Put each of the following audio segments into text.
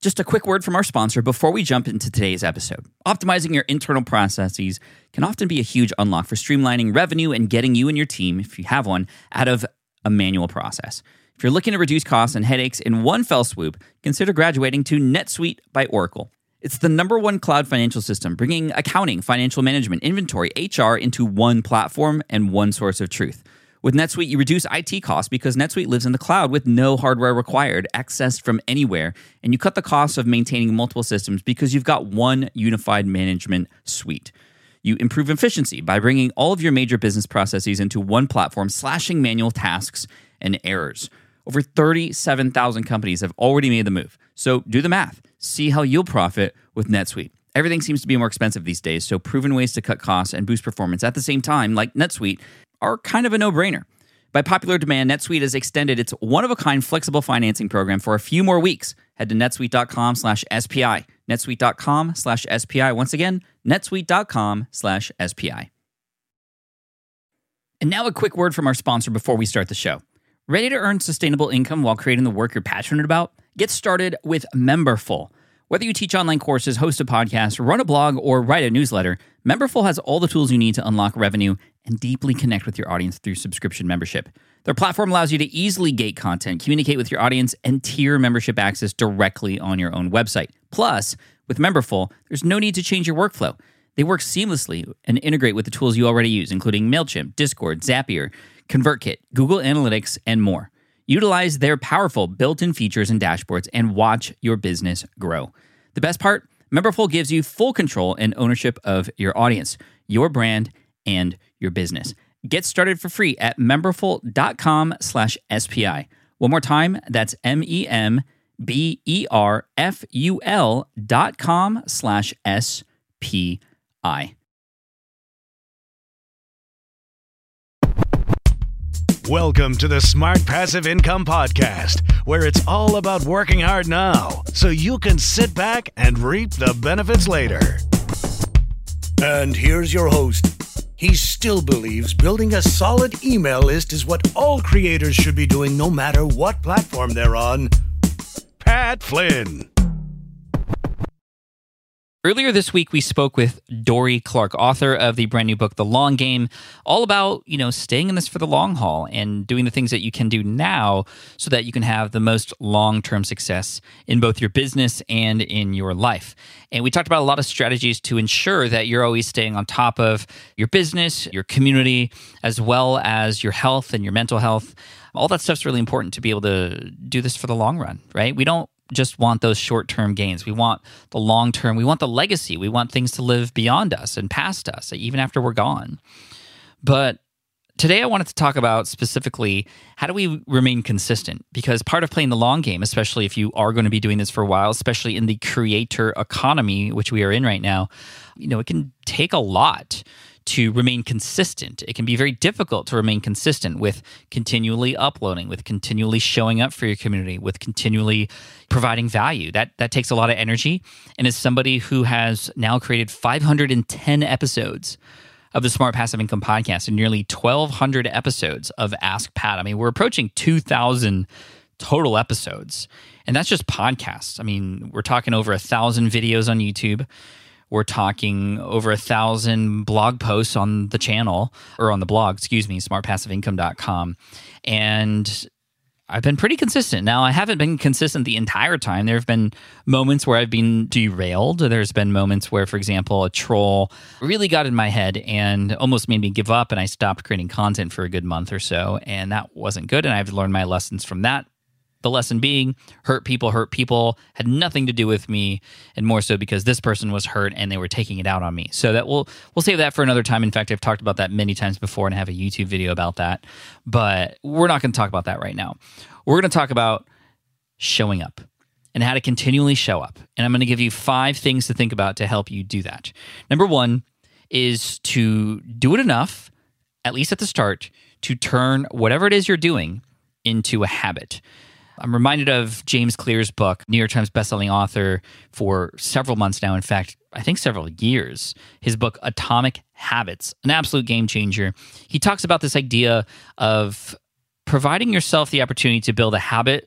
Just a quick word from our sponsor before we jump into today's episode. Optimizing your internal processes can often be a huge unlock for streamlining revenue and getting you and your team, if you have one, out of a manual process. If you're looking to reduce costs and headaches in one fell swoop, consider graduating to NetSuite by Oracle. It's the #1 cloud financial system, bringing accounting, financial management, inventory, HR into one platform and one source of truth. With NetSuite, you reduce IT costs because NetSuite lives in the cloud with no hardware required, accessed from anywhere, and you cut the cost of maintaining multiple systems because you've got one unified management suite. You improve efficiency by bringing all of your major business processes into one platform, slashing manual tasks and errors. Over 37,000 companies have already made the move. So do the math. See how you'll profit with NetSuite. Everything seems to be more expensive these days, so proven ways to cut costs and boost performance at the same time, like NetSuite, are kind of a no-brainer. By popular demand, NetSuite has extended its one-of-a-kind flexible financing program for a few more weeks. Head to netsuite.com/SPI. netsuite.com/SPI. Once again, netsuite.com/SPI. And now a quick word from our sponsor before we start the show. Ready to earn sustainable income while creating the work you're passionate about? Get started with Memberful. Whether you teach online courses, host a podcast, run a blog, or write a newsletter, Memberful has all the tools you need to unlock revenue and deeply connect with your audience through subscription membership. Their platform allows you to easily gate content, communicate with your audience, and tier membership access directly on your own website. Plus, with Memberful, there's no need to change your workflow. They work seamlessly and integrate with the tools you already use, including MailChimp, Discord, Zapier, ConvertKit, Google Analytics, and more. Utilize their powerful built-in features and dashboards and watch your business grow. The best part? Memberful gives you full control and ownership of your audience, your brand, and your business. Get started for free at memberful.com/SPI. One more time, that's memberful.com/SPI. Welcome to the Smart Passive Income Podcast, where it's all about working hard now so you can sit back and reap the benefits later. And here's your host. He still believes building a solid email list is what all creators should be doing no matter what platform they're on. Pat Flynn. Earlier this week, we spoke with Dorie Clark, author of the brand new book, The Long Game, all about, staying in this for the long haul and doing the things that you can do now so that you can have the most long-term success in both your business and in your life. And we talked about a lot of strategies to ensure that you're always staying on top of your business, your community, as well as your health and your mental health. All that stuff's really important to be able to do this for the long run, right? We don't just want those short-term gains. We want the long-term. We want the legacy. We want things to live beyond us and past us, even after we're gone. But today I wanted to talk about specifically how do we remain consistent? Because part of playing the long game, especially if you are going to be doing this for a while, especially in the creator economy, which we are in right now, it can take a lot to remain consistent. It can be very difficult to remain consistent with continually uploading, with continually showing up for your community, with continually providing value. That takes a lot of energy. And as somebody who has now created 510 episodes of the Smart Passive Income Podcast and nearly 1,200 episodes of Ask Pat, we're approaching 2,000 total episodes. And that's just podcasts. We're talking over 1,000 videos on YouTube. We're talking over 1,000 blog posts on the channel, or on the blog, smartpassiveincome.com. And I've been pretty consistent. Now, I haven't been consistent the entire time. There have been moments where I've been derailed. There's been moments where, for example, a troll really got in my head and almost made me give up, and I stopped creating content for a good month or so, and that wasn't good, and I've learned my lessons from that. The lesson being, hurt people had nothing to do with me, and more so because this person was hurt and they were taking it out on me. So that we'll save that for another time. In fact, I've talked about that many times before and I have a YouTube video about that, but we're not going to talk about that right now. We're going to talk about showing up and how to continually show up. And I'm going to give you 5 things to think about to help you do that. Number 1 is to do it enough, at least at the start, to turn whatever it is you're doing into a habit. I'm reminded of James Clear's book, New York Times bestselling author for several months now. In fact, I think several years. His book, Atomic Habits, an absolute game changer. He talks about this idea of providing yourself the opportunity to build a habit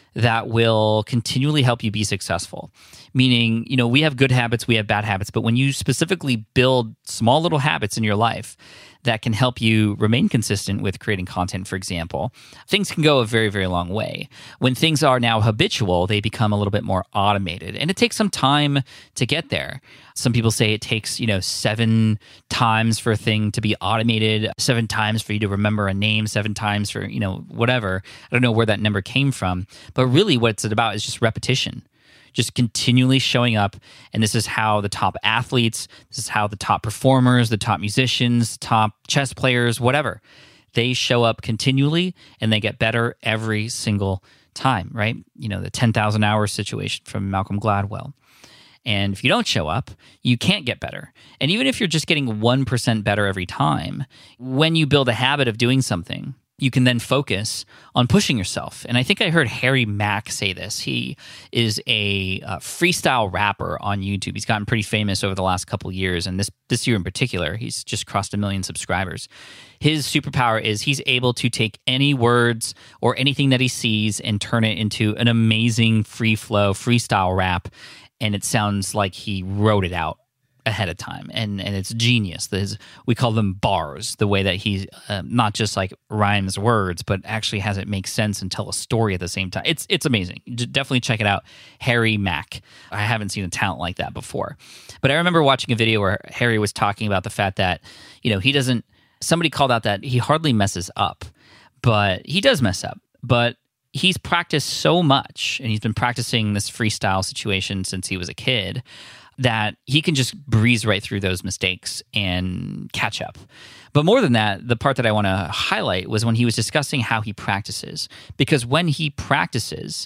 that will continually help you be successful. Meaning, we have good habits, we have bad habits, but when you specifically build small little habits in your life that can help you remain consistent with creating content, for example, things can go a very, very long way. When things are now habitual, they become a little bit more automated, and it takes some time to get there. Some people say it takes, 7 times for a thing to be automated, 7 times for you to remember a name, 7 times for, whatever. I don't know where that number came from, but really what it's about is just repetition. Just continually showing up. And this is how the top athletes, this is how the top performers, the top musicians, top chess players, whatever, they show up continually and they get better every single time, right? The 10,000 hours situation from Malcolm Gladwell. And if you don't show up, you can't get better. And even if you're just getting 1% better every time, when you build a habit of doing something, you can then focus on pushing yourself. And I think I heard Harry Mack say this. He is a freestyle rapper on YouTube. He's gotten pretty famous over the last couple of years, and this year in particular, he's just crossed 1 million subscribers. His superpower is he's able to take any words or anything that he sees and turn it into an amazing free flow, freestyle rap, and it sounds like he wrote it out ahead of time, and it's genius. We call them bars, the way that he not just like rhymes words, but actually has it make sense and tell a story at the same time. It's amazing. Definitely check it out. Harry Mack. I haven't seen a talent like that before. But I remember watching a video where Harry was talking about the fact that, somebody called out that he hardly messes up, but he does mess up. But he's practiced so much, and he's been practicing this freestyle situation since he was a kid, that he can just breeze right through those mistakes and catch up. But more than that, the part that I want to highlight was when he was discussing how he practices. Because when he practices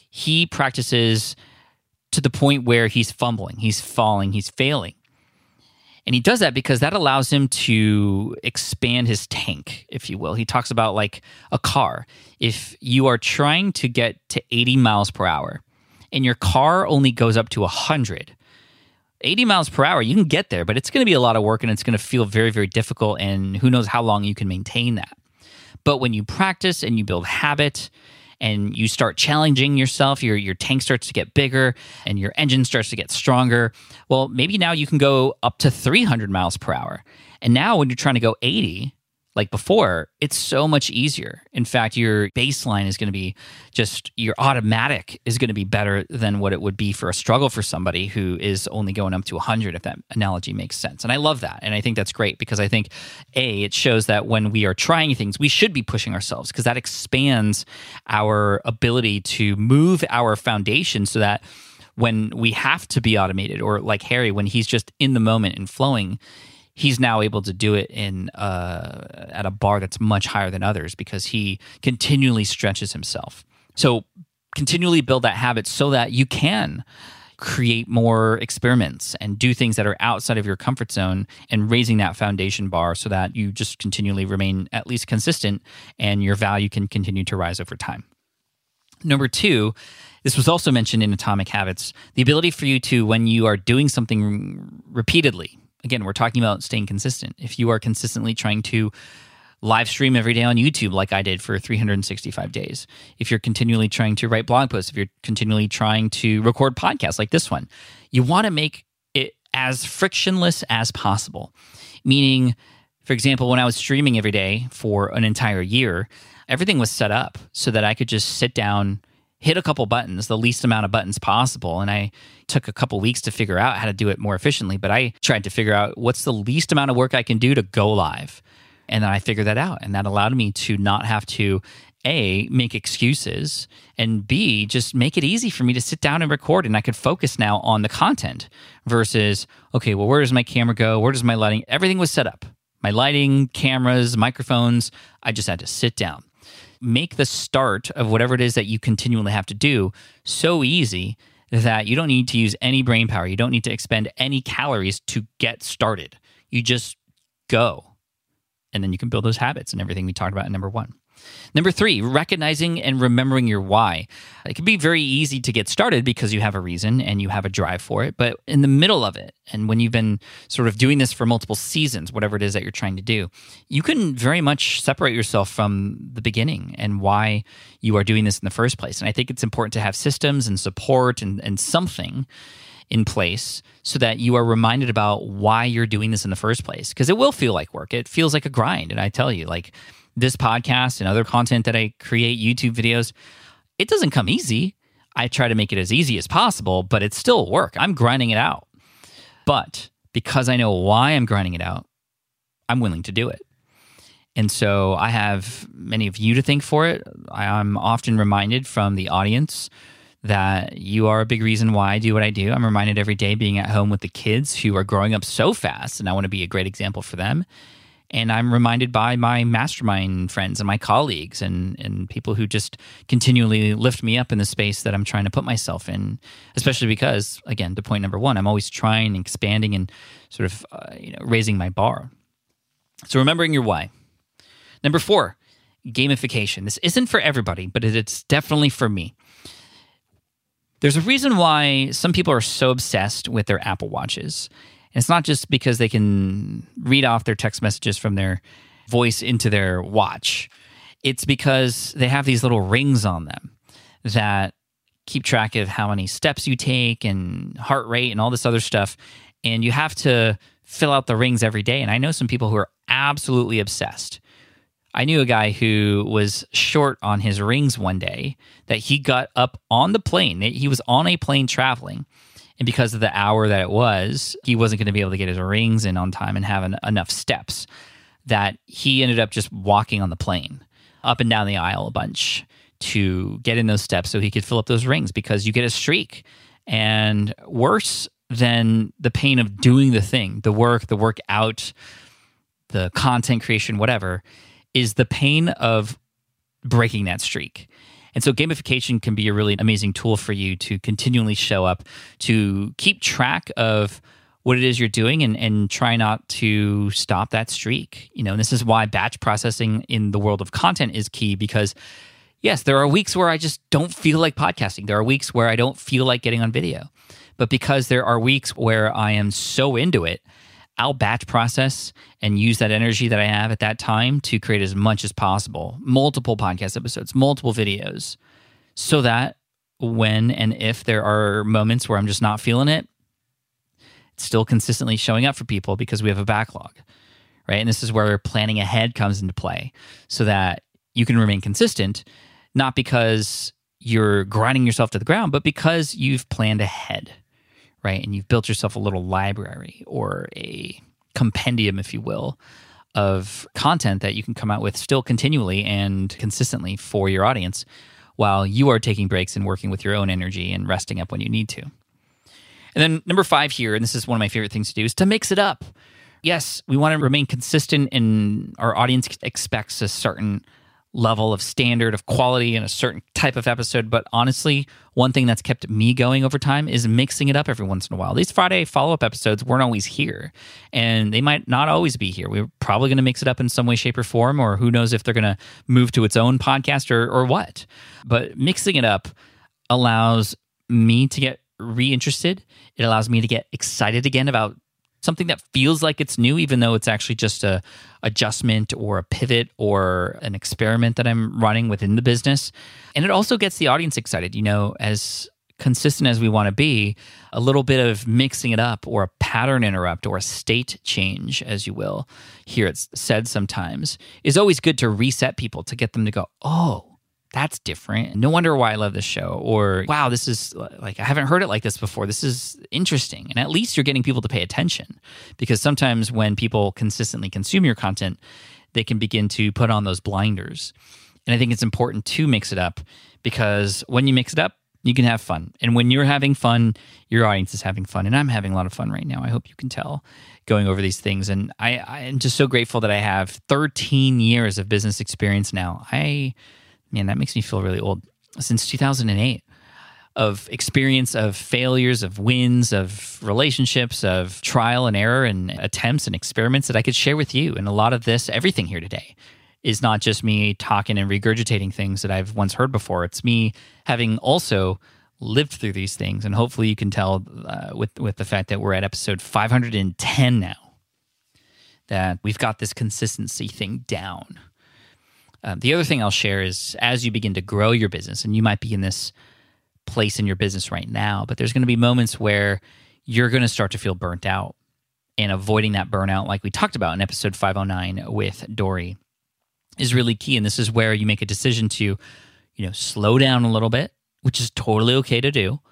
to the point where he's fumbling, he's falling, he's failing. And he does that because that allows him to expand his tank, if you will. He talks about like a car. If you are trying to get to 80 miles per hour and your car only goes up to 100, 80 miles per hour, you can get there, but it's going to be a lot of work and it's going to feel very, very difficult, and who knows how long you can maintain that. But when you practice and you build habit and you start challenging yourself, your tank starts to get bigger and your engine starts to get stronger. Well, maybe now you can go up to 300 miles per hour. And now when you're trying to go 80, like before, it's so much easier. In fact, your baseline is going to be your automatic is going to be better than what it would be for a struggle for somebody who is only going up to 100, if that analogy makes sense. And I love that. And I think that's great because I think, it shows that when we are trying things, we should be pushing ourselves because that expands our ability to move our foundation so that when we have to be automated, or like Harry, when he's just in the moment and flowing, he's now able to do it at a bar that's much higher than others because he continually stretches himself. So continually build that habit so that you can create more experiments and do things that are outside of your comfort zone and raising that foundation bar so that you just continually remain at least consistent and your value can continue to rise over time. Number 2, this was also mentioned in Atomic Habits, the ability for you to, when you are doing something repeatedly, again, we're talking about staying consistent. If you are consistently trying to live stream every day on YouTube like I did for 365 days, if you're continually trying to write blog posts, if you're continually trying to record podcasts like this one, you want to make it as frictionless as possible. Meaning, for example, when I was streaming every day for an entire year, everything was set up so that I could just sit down, hit a couple buttons, the least amount of buttons possible. And I took a couple weeks to figure out how to do it more efficiently, but I tried to figure out what's the least amount of work I can do to go live. And then I figured that out. And that allowed me to not have to, A, make excuses, and B, just make it easy for me to sit down and record. And I could focus now on the content versus, okay, well, where does my camera go? Where does my lighting? Everything was set up. My lighting, cameras, microphones, I just had to sit down. Make the start of whatever it is that you continually have to do so easy that you don't need to use any brain power. You don't need to expend any calories to get started. You just go. And then you can build those habits and everything we talked about in number 1. Number 3, recognizing and remembering your why. It can be very easy to get started because you have a reason and you have a drive for it. But in the middle of it, and when you've been sort of doing this for multiple seasons, whatever it is that you're trying to do, you can very much separate yourself from the beginning and why you are doing this in the first place. And I think it's important to have systems and support and something in place so that you are reminded about why you're doing this in the first place. Because it will feel like work. It feels like a grind. And I tell you, like, this podcast and other content that I create, YouTube videos, it doesn't come easy. I try to make it as easy as possible, but it's still work. I'm grinding it out. But because I know why I'm grinding it out, I'm willing to do it. And so I have many of you to thank for it. I'm often reminded from the audience that you are a big reason why I do what I do. I'm reminded every day being at home with the kids who are growing up so fast, and I want to be a great example for them. And I'm reminded by my mastermind friends and my colleagues and people who just continually lift me up in the space that I'm trying to put myself in, especially because, again, to point number 1, I'm always trying, expanding, and sort of raising my bar. So remembering your why. Number 4, gamification. This isn't for everybody, but it's definitely for me. There's a reason why some people are so obsessed with their Apple Watches. And it's not just because they can read off their text messages from their voice into their watch. It's because they have these little rings on them that keep track of how many steps you take and heart rate and all this other stuff. And you have to fill out the rings every day. And I know some people who are absolutely obsessed. I knew a guy who was short on his rings one day that he got up on the plane. He was on a plane traveling. And because of the hour that it was, he wasn't going to be able to get his rings in on time and have enough steps that he ended up just walking on the plane up and down the aisle a bunch to get in those steps so he could fill up those rings, because you get a streak. And worse than the pain of doing the thing, the workout, the content creation, whatever, is the pain of breaking that streak. And so gamification can be a really amazing tool for you to continually show up, to keep track of what it is you're doing and try not to stop that streak. And this is why batch processing in the world of content is key, because yes, there are weeks where I just don't feel like podcasting. There are weeks where I don't feel like getting on video. But because there are weeks where I am so into it, I'll batch process and use that energy that I have at that time to create as much as possible, multiple podcast episodes, multiple videos, so that when and if there are moments where I'm just not feeling it, it's still consistently showing up for people because we have a backlog, right? And this is where planning ahead comes into play so that you can remain consistent, not because you're grinding yourself to the ground, but because you've planned ahead. Right? And you've built yourself a little library or a compendium, if you will, of content that you can come out with still continually and consistently for your audience while you are taking breaks and working with your own energy and resting up when you need to. And then number 5 here, and this is one of my favorite things to do, is to mix it up. Yes, we want to remain consistent, and our audience expects a certain level of standard of quality and a certain type of episode. But honestly, one thing that's kept me going over time is mixing it up every once in a while. These Friday follow-up episodes weren't always here, and they might not always be here. We're probably going to mix it up in some way, shape, or form, or who knows if they're going to move to its own podcast or what. But mixing it up allows me to get reinterested. It allows me to get excited again about something that feels like it's new, even though it's actually just a adjustment or a pivot or an experiment that I'm running within the business. And it also gets the audience excited. As consistent as we want to be, a little bit of mixing it up or a pattern interrupt or a state change, as you will hear it said sometimes, is always good to reset people, to get them to go, oh, that's different. No wonder why I love this show. Or, wow, this is I haven't heard it like this before. This is interesting. And at least you're getting people to pay attention, because sometimes when people consistently consume your content, they can begin to put on those blinders. And I think it's important to mix it up, because when you mix it up, you can have fun. And when you're having fun, your audience is having fun. And I'm having a lot of fun right now. I hope you can tell, going over these things. And I am just so grateful that I have 13 years of business experience now. Man, that makes me feel really old. Since 2008, of experience, of failures, of wins, of relationships, of trial and error and attempts and experiments that I could share with you. And a lot of this, everything here today, is not just me talking and regurgitating things that I've once heard before. It's me having also lived through these things. And hopefully you can tell with the fact that we're at episode 510 now, that we've got this consistency thing down. The other thing I'll share is as you begin to grow your business, and you might be in this place in your business right now, but there's going to be moments where you're going to start to feel burnt out, and avoiding that burnout, like we talked about in episode 509 with Dory, is really key. And this is where you make a decision to, slow down a little bit, which is totally okay to do,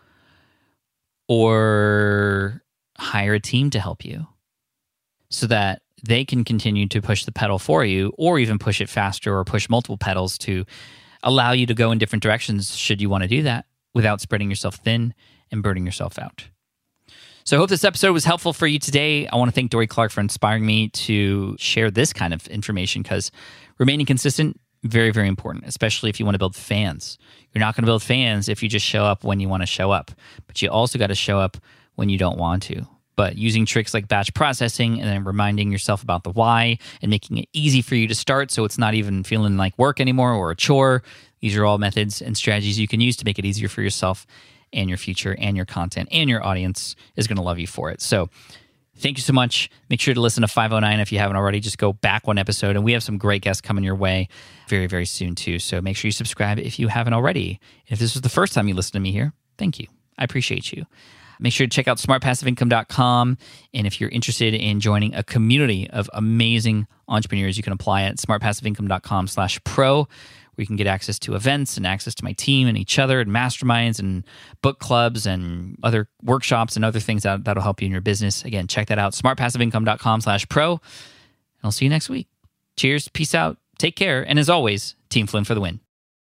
or hire a team to help you so that they can continue to push the pedal for you, or even push it faster, or push multiple pedals to allow you to go in different directions should you want to do that without spreading yourself thin and burning yourself out. So I hope this episode was helpful for you today. I want to thank Dory Clark for inspiring me to share this kind of information, because remaining consistent, very, very important, especially if you want to build fans. You're not going to build fans if you just show up when you want to show up, but you also got to show up when you don't want to. But using tricks like batch processing and then reminding yourself about the why and making it easy for you to start so it's not even feeling like work anymore or a chore, these are all methods and strategies you can use to make it easier for yourself and your future and your content, and your audience is going to love you for it. So thank you so much. Make sure to listen to 509 if you haven't already. Just go back one episode, and we have some great guests coming your way very, very soon too. So make sure you subscribe if you haven't already. And if this was the first time you listened to me here, thank you. I appreciate you. Make sure to check out smartpassiveincome.com. And if you're interested in joining a community of amazing entrepreneurs, you can apply at smartpassiveincome.com/pro. where you can get access to events and access to my team and each other and masterminds and book clubs and other workshops and other things that'll help you in your business. Again, check that out, smartpassiveincome.com/pro. And I'll see you next week. Cheers, peace out, take care, and as always, Team Flynn for the win.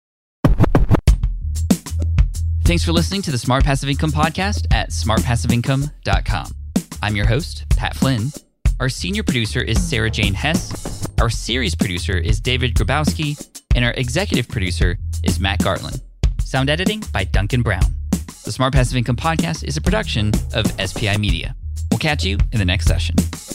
Thanks for listening to the Smart Passive Income Podcast at smartpassiveincome.com. I'm your host, Pat Flynn. Our senior producer is Sarah Jane Hess. Our series producer is David Grabowski. And our executive producer is Matt Gartland. Sound editing by Duncan Brown. The Smart Passive Income Podcast is a production of SPI Media. We'll catch you in the next session.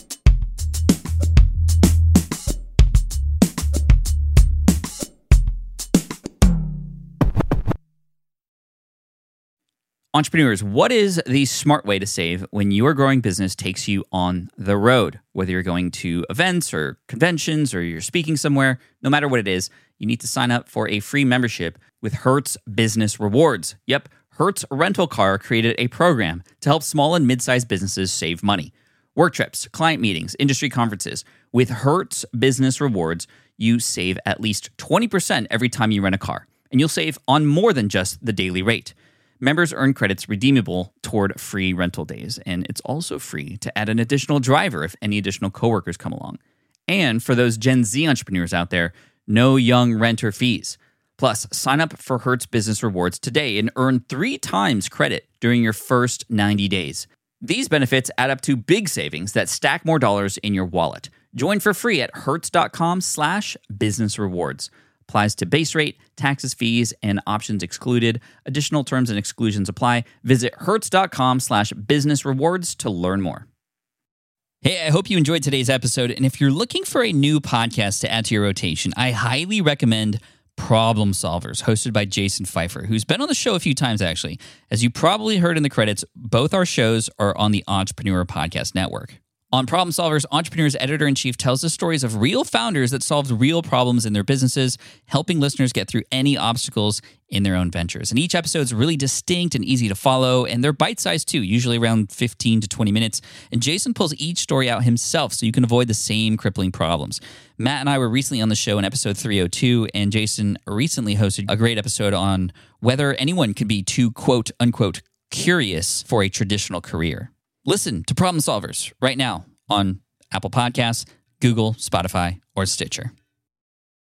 Entrepreneurs, what is the smart way to save when your growing business takes you on the road? Whether you're going to events or conventions or you're speaking somewhere, no matter what it is, you need to sign up for a free membership with Hertz Business Rewards. Yep, Hertz Rental Car created a program to help small and mid-sized businesses save money. Work trips, client meetings, industry conferences. With Hertz Business Rewards, you save at least 20% every time you rent a car, and you'll save on more than just the daily rate. Members earn credits redeemable toward free rental days, and it's also free to add an additional driver if any additional coworkers come along. And for those Gen Z entrepreneurs out there, no young renter fees. Plus, sign up for Hertz Business Rewards today and earn 3 times credit during your first 90 days. These benefits add up to big savings that stack more dollars in your wallet. Join for free at hertz.com/business rewards. Applies to base rate, taxes, fees, and options excluded. Additional terms and exclusions apply. Visit hertz.com/business rewards to learn more. Hey, I hope you enjoyed today's episode. And if you're looking for a new podcast to add to your rotation, I highly recommend Problem Solvers, hosted by Jason Pfeiffer, who's been on the show a few times, actually. As you probably heard in the credits, both our shows are on the Entrepreneur Podcast Network. On Problem Solvers, Entrepreneur's editor-in-chief tells the stories of real founders that solved real problems in their businesses, helping listeners get through any obstacles in their own ventures. And each episode is really distinct and easy to follow, and they're bite-sized too, usually around 15 to 20 minutes. And Jason pulls each story out himself so you can avoid the same crippling problems. Matt and I were recently on the show in episode 302, and Jason recently hosted a great episode on whether anyone could be too quote-unquote curious for a traditional career. Listen to Problem Solvers right now on Apple Podcasts, Google, Spotify, or Stitcher.